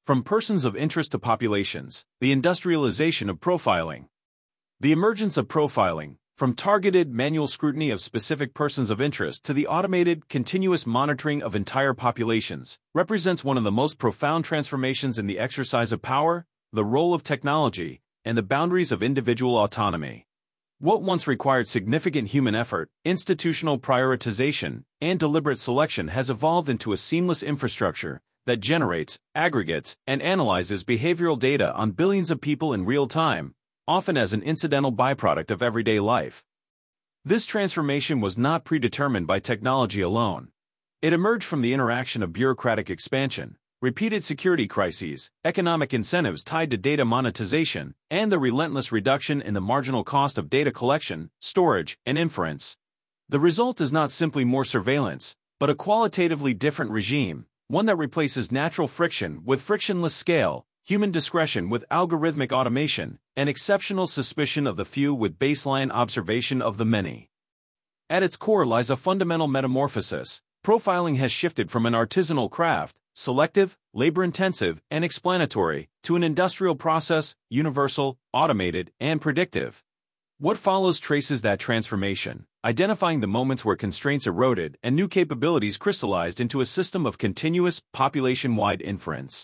From persons of interest to populations, the industrialization of profiling. The emergence of profiling, from targeted manual scrutiny of specific persons of interest to the automated, continuous monitoring of entire populations, represents one of the most profound transformations in the exercise of power, the role of technology, and the boundaries of individual autonomy. What once required significant human effort, institutional prioritization, and deliberate selection has evolved into a seamless infrastructure that generates, aggregates, and analyzes behavioral data on billions of people in real time, often as an incidental byproduct of everyday life. This transformation was not predetermined by technology alone. It emerged from the interaction of bureaucratic expansion, repeated security crises, economic incentives tied to data monetization, and the relentless reduction in the marginal cost of data collection, storage, and inference. The result is not simply more surveillance, but a qualitatively different regime, one that replaces natural friction with frictionless scale, human discretion with algorithmic automation, and exceptional suspicion of the few with baseline observation of the many. At its core lies a fundamental metamorphosis. Profiling has shifted from an artisanal craft, selective, labor-intensive, and explanatory, to an industrial process, universal, automated, and predictive. What follows traces that transformation, identifying the moments where constraints eroded and new capabilities crystallized into a system of continuous, population-wide inference.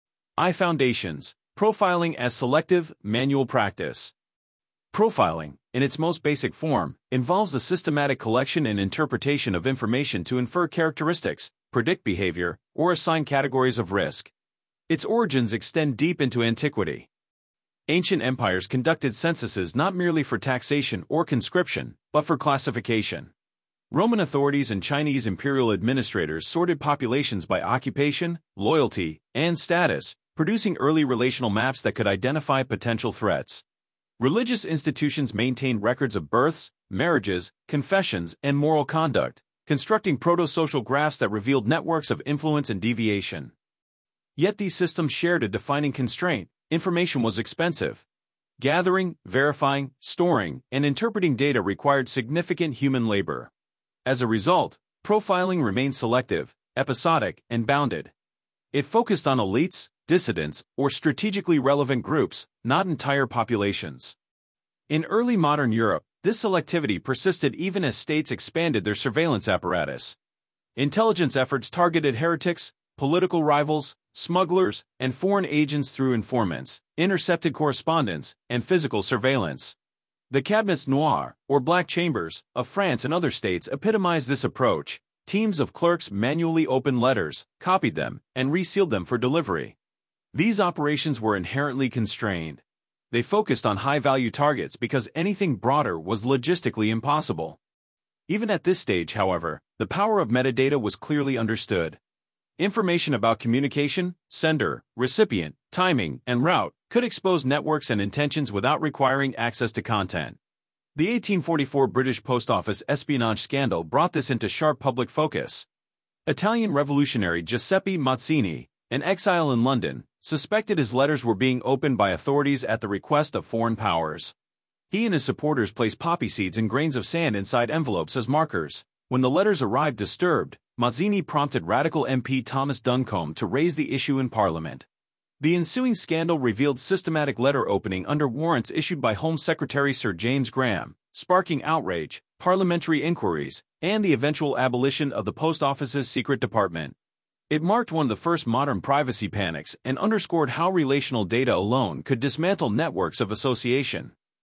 Foundations: profiling as selective, manual practice. Profiling, in its most basic form, involves the systematic collection and interpretation of information to infer characteristics, predict behavior, or assign categories of risk. Its origins extend deep into antiquity. Ancient empires conducted censuses not merely for taxation or conscription, but for classification. Roman authorities and Chinese imperial administrators sorted populations by occupation, loyalty, and status, producing early relational maps that could identify potential threats. Religious institutions maintained records of births, marriages, confessions, and moral conduct, constructing proto-social graphs that revealed networks of influence and deviation. Yet these systems shared a defining constraint: information was expensive. Gathering, verifying, storing, and interpreting data required significant human labor. As a result, profiling remained selective, episodic, and bounded. It focused on elites, dissidents, or strategically relevant groups, not entire populations. In early modern Europe, this selectivity persisted even as states expanded their surveillance apparatus. Intelligence efforts targeted heretics, political rivals, smugglers, and foreign agents through informants, intercepted correspondence, and physical surveillance. The cabinets noir, or black chambers, of France and other states epitomized this approach. Teams of clerks manually opened letters, copied them, and resealed them for delivery. These operations were inherently constrained. They focused on high-value targets because anything broader was logistically impossible. Even at this stage, however, the power of metadata was clearly understood. Information about communication, sender, recipient, timing, and route could expose networks and intentions without requiring access to content. The 1844 British Post Office espionage scandal brought this into sharp public focus. Italian revolutionary Giuseppe Mazzini, an exile in London, suspected his letters were being opened by authorities at the request of foreign powers. He and his supporters placed poppy seeds and grains of sand inside envelopes as markers. When the letters arrived disturbed, Mazzini prompted radical MP Thomas Duncombe to raise the issue in Parliament. The ensuing scandal revealed systematic letter opening under warrants issued by Home Secretary Sir James Graham, sparking outrage, parliamentary inquiries, and the eventual abolition of the Post Office's secret department. It marked one of the first modern privacy panics and underscored how relational data alone could dismantle networks of association.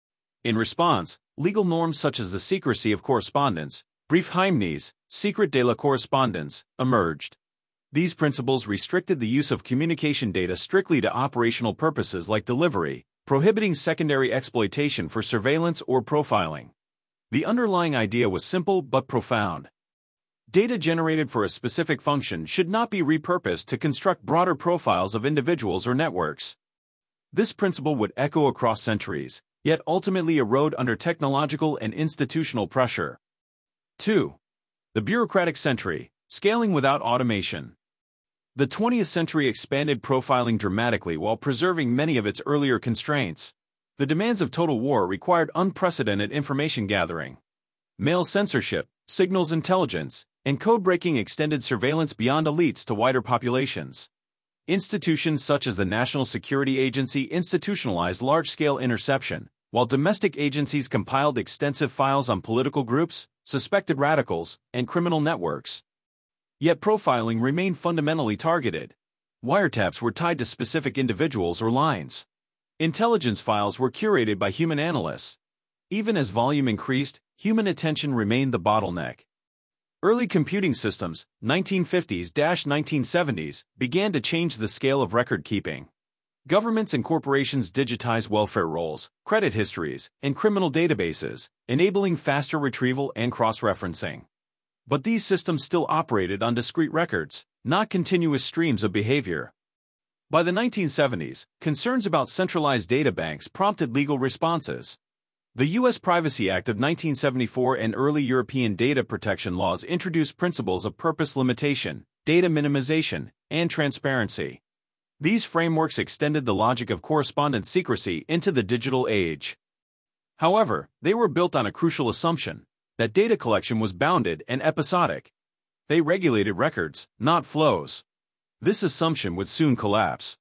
In response, legal norms such as the secrecy of correspondence, Briefgeheimnis, secret de la correspondance, emerged. These principles restricted the use of communication data strictly to operational purposes like delivery, prohibiting secondary exploitation for surveillance or profiling. The underlying idea was simple but profound. Data generated for a specific function should not be repurposed to construct broader profiles of individuals or networks. This principle would echo across centuries, yet ultimately erode under technological and institutional pressure. 2. The bureaucratic century, scaling without automation. The 20th century expanded profiling dramatically while preserving many of its earlier constraints. The demands of total war required unprecedented information gathering. Mail censorship, signals intelligence, and code-breaking extended surveillance beyond elites to wider populations. Institutions such as the National Security Agency institutionalized large-scale interception, while domestic agencies compiled extensive files on political groups, suspected radicals, and criminal networks. Yet profiling remained fundamentally targeted. Wiretaps were tied to specific individuals or lines. Intelligence files were curated by human analysts. Even as volume increased, human attention remained the bottleneck. Early computing systems, 1950s-1970s, began to change the scale of record-keeping. Governments and corporations digitized welfare rolls, credit histories, and criminal databases, enabling faster retrieval and cross-referencing. But these systems still operated on discrete records, not continuous streams of behavior. By the 1970s, concerns about centralized data banks prompted legal responses. The U.S. Privacy Act of 1974 and early European data protection laws introduced principles of purpose limitation, data minimization, and transparency. These frameworks extended the logic of correspondence secrecy into the digital age. However, they were built on a crucial assumption, that data collection was bounded and episodic. They regulated records, not flows. This assumption would soon collapse.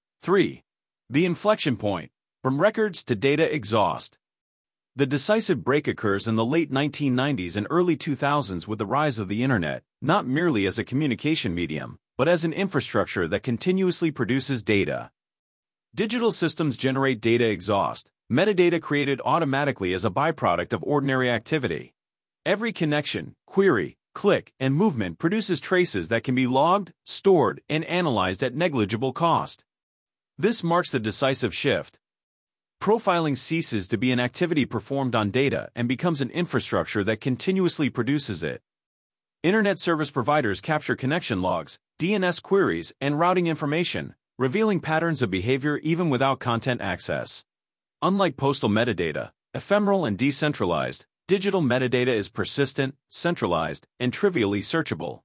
3. The inflection point, from records to data exhaust. The decisive break occurs in the late 1990s and early 2000s with the rise of the Internet, not merely as a communication medium, but as an infrastructure that continuously produces data. Digital systems generate data exhaust, metadata created automatically as a byproduct of ordinary activity. Every connection, query, click, and movement produces traces that can be logged, stored, and analyzed at negligible cost. This marks the decisive shift. Profiling ceases to be an activity performed on data and becomes an infrastructure that continuously produces it. Internet service providers capture connection logs, DNS queries, and routing information, revealing patterns of behavior even without content access. Unlike postal metadata, ephemeral and decentralized, digital metadata is persistent, centralized, and trivially searchable.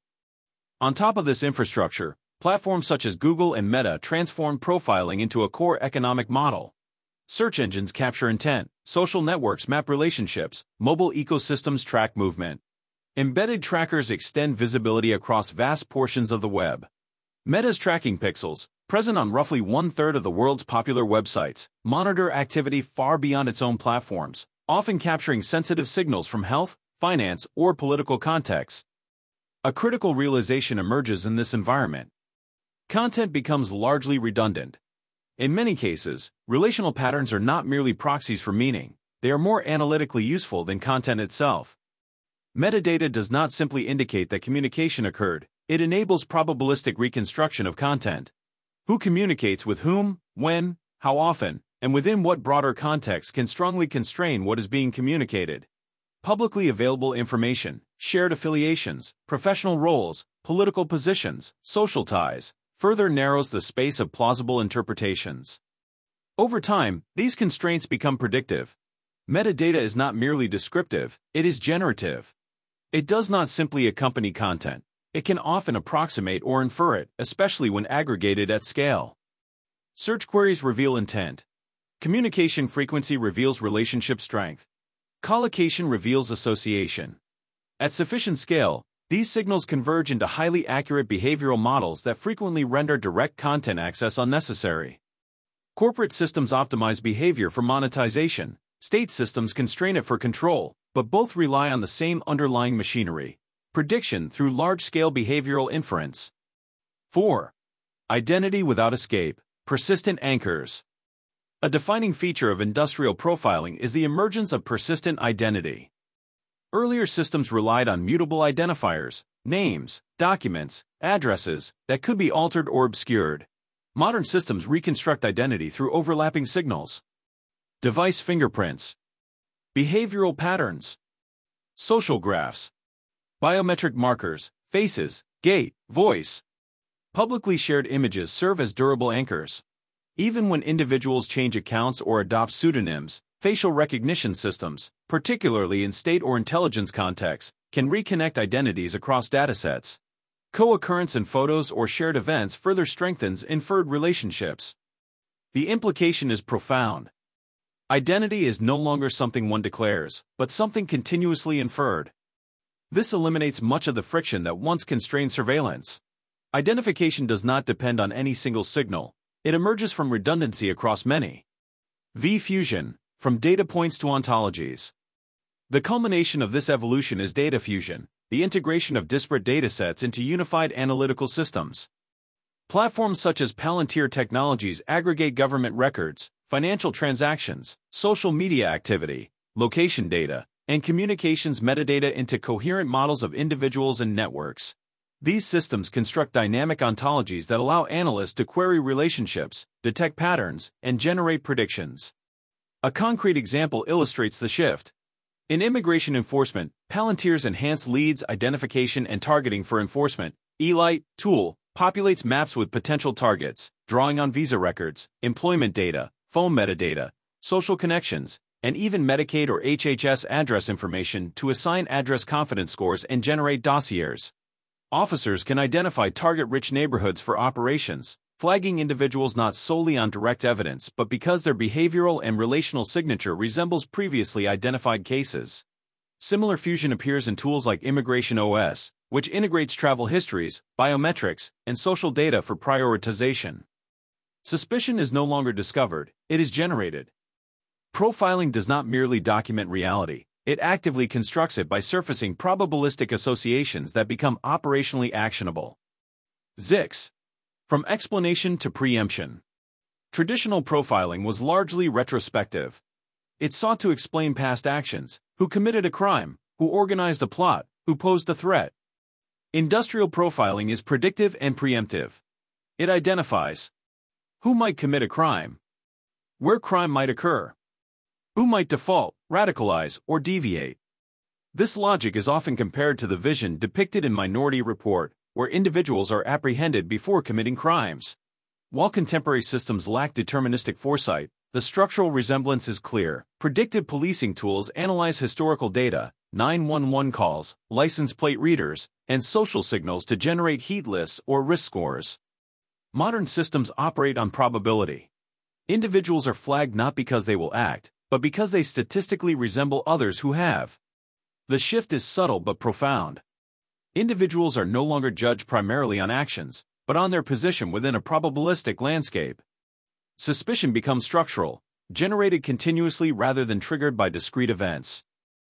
On top of this infrastructure, platforms such as Google and Meta transformed profiling into a core economic model. Search engines capture intent, social networks map relationships, mobile ecosystems track movement. Embedded trackers extend visibility across vast portions of the web. Meta's tracking pixels, present on roughly 1/3 of the world's popular websites, monitor activity far beyond its own platforms, often capturing sensitive signals from health, finance, or political contexts. A critical realization emerges in this environment. Content becomes largely redundant. In many cases, relational patterns are not merely proxies for meaning, they are more analytically useful than content itself. Metadata does not simply indicate that communication occurred, it enables probabilistic reconstruction of content. Who communicates with whom, when, how often, and within what broader context can strongly constrain what is being communicated. Publicly available information, shared affiliations, professional roles, political positions, social ties, further narrows the space of plausible interpretations. Over time, these constraints become predictive. Metadata is not merely descriptive, it is generative. It does not simply accompany content, it can often approximate or infer it, especially when aggregated at scale. Search queries reveal intent. Communication frequency reveals relationship strength. Collocation reveals association. At sufficient scale, these signals converge into highly accurate behavioral models that frequently render direct content access unnecessary. Corporate systems optimize behavior for monetization, state systems constrain it for control, but both rely on the same underlying machinery: prediction through large-scale behavioral inference. 4. Identity without escape, persistent anchors. A defining feature of industrial profiling is the emergence of persistent identity. Earlier systems relied on mutable identifiers, names, documents, addresses, that could be altered or obscured. Modern systems reconstruct identity through overlapping signals. Device fingerprints. Behavioral patterns. Social graphs. Biometric markers, faces, gait, voice. Publicly shared images serve as durable anchors. Even when individuals change accounts or adopt pseudonyms, facial recognition systems, particularly in state or intelligence contexts, can reconnect identities across datasets. Co-occurrence in photos or shared events further strengthens inferred relationships. The implication is profound. Identity is no longer something one declares, but something continuously inferred. This eliminates much of the friction that once constrained surveillance. Identification does not depend on any single signal. It emerges from redundancy across many. V-fusion, from data points to ontologies. The culmination of this evolution is data fusion, the integration of disparate datasets into unified analytical systems. Platforms such as Palantir Technologies aggregate government records, financial transactions, social media activity, location data, and communications metadata into coherent models of individuals and networks. These systems construct dynamic ontologies that allow analysts to query relationships, detect patterns, and generate predictions. A concrete example illustrates the shift. In immigration enforcement, Palantir's Enhanced Leads Identification and Targeting for Enforcement (ELITE) tool populates maps with potential targets, drawing on visa records, employment data, phone metadata, social connections, and even Medicaid or HHS address information to assign address confidence scores and generate dossiers. Officers can identify target-rich neighborhoods for operations, flagging individuals not solely on direct evidence but because their behavioral and relational signature resembles previously identified cases. Similar fusion appears in tools like Immigration OS, which integrates travel histories, biometrics, and social data for prioritization. Suspicion is no longer discovered, it is generated. Profiling does not merely document reality, it actively constructs it by surfacing probabilistic associations that become operationally actionable. ZIX. From explanation to preemption. Traditional profiling was largely retrospective. It sought to explain past actions, who committed a crime, who organized a plot, who posed a threat. Industrial profiling is predictive and preemptive. It identifies who might commit a crime, where crime might occur, who might default, radicalize, or deviate. This logic is often compared to the vision depicted in Minority Report, where individuals are apprehended before committing crimes. While contemporary systems lack deterministic foresight, the structural resemblance is clear. Predictive policing tools analyze historical data, 911 calls, license plate readers, and social signals to generate heat lists or risk scores. Modern systems operate on probability. Individuals are flagged not because they will act, but because they statistically resemble others who have. The shift is subtle but profound. Individuals are no longer judged primarily on actions, but on their position within a probabilistic landscape. Suspicion becomes structural, generated continuously rather than triggered by discrete events.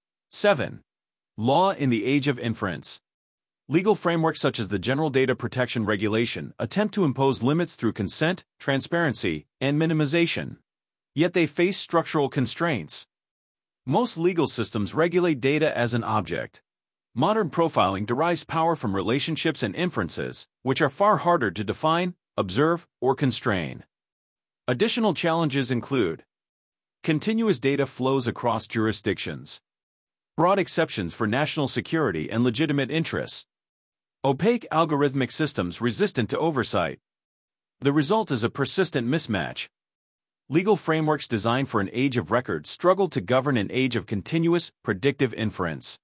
7. Law in the age of inference. Legal frameworks such as the General Data Protection Regulation attempt to impose limits through consent, transparency, and minimization. Yet they face structural constraints. Most legal systems regulate data as an object. Modern profiling derives power from relationships and inferences, which are far harder to define, observe, or constrain. Additional challenges include continuous data flows across jurisdictions, broad exceptions for national security and legitimate interests, opaque algorithmic systems resistant to oversight. The result is a persistent mismatch. Legal frameworks designed for an age of record struggle to govern an age of continuous, predictive inference.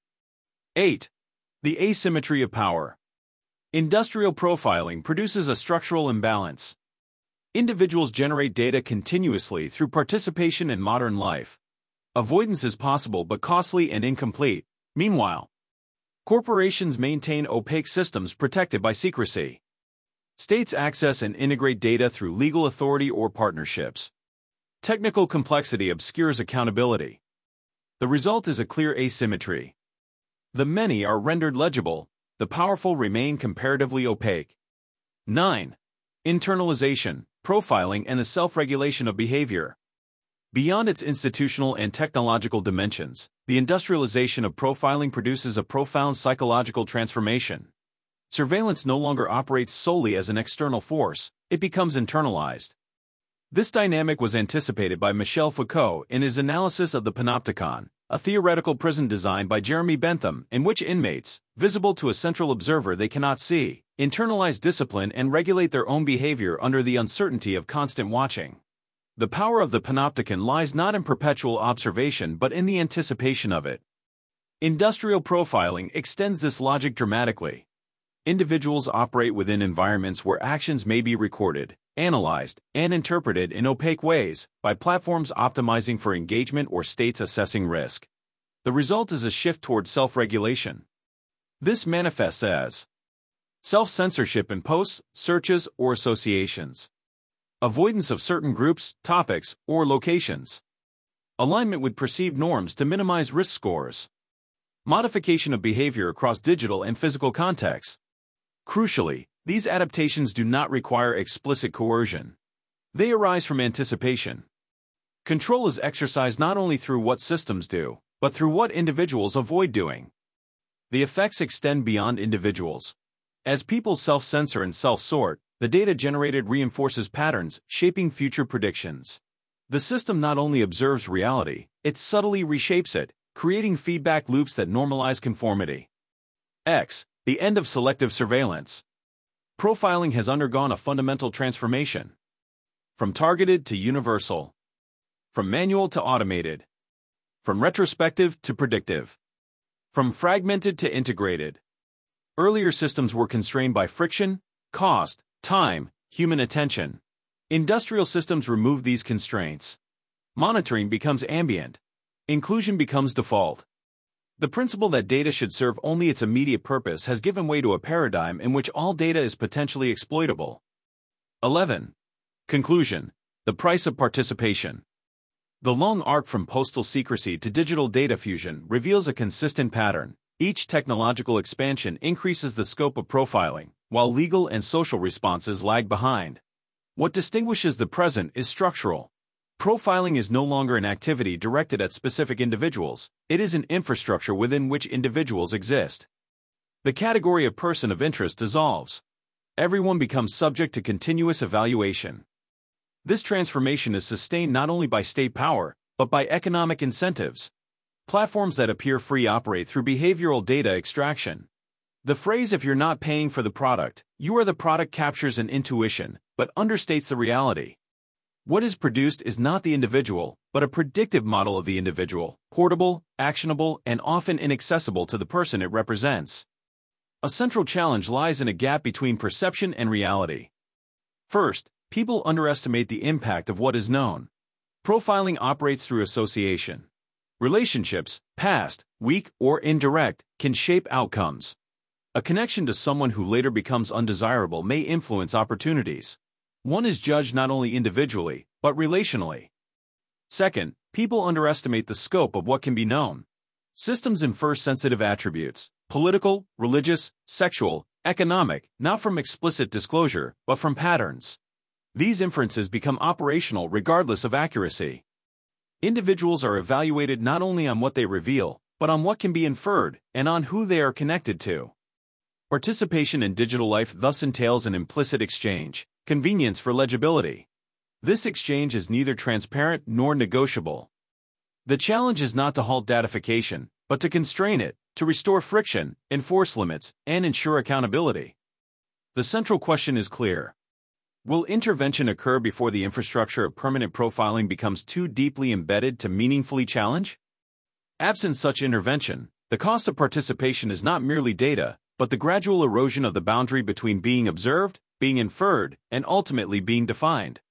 8. The asymmetry of power. Industrial profiling produces a structural imbalance. Individuals generate data continuously through participation in modern life. Avoidance is possible but costly and incomplete. Meanwhile, corporations maintain opaque systems protected by secrecy. States access and integrate data through legal authority or partnerships. Technical complexity obscures accountability. The result is a clear asymmetry. The many are rendered legible, the powerful remain comparatively opaque. 9. Internalization, profiling, and the self-regulation of behavior. Beyond its institutional and technological dimensions, the industrialization of profiling produces a profound psychological transformation. Surveillance no longer operates solely as an external force, it becomes internalized. This dynamic was anticipated by Michel Foucault in his analysis of the Panopticon, a theoretical prison designed by Jeremy Bentham in which inmates, visible to a central observer they cannot see, internalize discipline and regulate their own behavior under the uncertainty of constant watching. The power of the Panopticon lies not in perpetual observation but in the anticipation of it. Industrial profiling extends this logic dramatically. Individuals operate within environments where actions may be recorded, analyzed, and interpreted in opaque ways by platforms optimizing for engagement or states assessing risk. The result is a shift toward self-regulation. This manifests as self-censorship in posts, searches, or associations, avoidance of certain groups, topics, or locations, alignment with perceived norms to minimize risk scores, modification of behavior across digital and physical contexts. Crucially, these adaptations do not require explicit coercion. They arise from anticipation. Control is exercised not only through what systems do, but through what individuals avoid doing. The effects extend beyond individuals. As people self-censor and self-sort, the data generated reinforces patterns, shaping future predictions. The system not only observes reality, it subtly reshapes it, creating feedback loops that normalize conformity. The end of selective surveillance. Profiling has undergone a fundamental transformation. From targeted to universal. From manual to automated. From retrospective to predictive. From fragmented to integrated. Earlier systems were constrained by friction, cost, time, human attention. Industrial systems remove these constraints. Monitoring becomes ambient. Inclusion becomes default. The principle that data should serve only its immediate purpose has given way to a paradigm in which all data is potentially exploitable. 11. Conclusion. The price of participation. The long arc from postal secrecy to digital data fusion reveals a consistent pattern. Each technological expansion increases the scope of profiling, while legal and social responses lag behind. What distinguishes the present is structural. Profiling is no longer an activity directed at specific individuals, it is an infrastructure within which individuals exist. The category of person of interest dissolves. Everyone becomes subject to continuous evaluation. This transformation is sustained not only by state power, but by economic incentives. Platforms that appear free operate through behavioral data extraction. The phrase "if you're not paying for the product, you are the product" captures an intuition, but understates the reality. What is produced is not the individual, but a predictive model of the individual, portable, actionable, and often inaccessible to the person it represents. A central challenge lies in a gap between perception and reality. First, people underestimate the impact of what is known. Profiling operates through association. Relationships, past, weak, or indirect, can shape outcomes. A connection to someone who later becomes undesirable may influence opportunities. One is judged not only individually, but relationally. Second, people underestimate the scope of what can be known. Systems infer sensitive attributes, political, religious, sexual, economic, not from explicit disclosure, but from patterns. These inferences become operational regardless of accuracy. Individuals are evaluated not only on what they reveal, but on what can be inferred, and on who they are connected to. Participation in digital life thus entails an implicit exchange, convenience for legibility. This exchange is neither transparent nor negotiable. The challenge is not to halt datification, but to constrain it, to restore friction, enforce limits, and ensure accountability. The central question is clear. Will intervention occur before the infrastructure of permanent profiling becomes too deeply embedded to meaningfully challenge? Absent such intervention, the cost of participation is not merely data, but the gradual erosion of the boundary between being observed, being inferred, and ultimately being defined.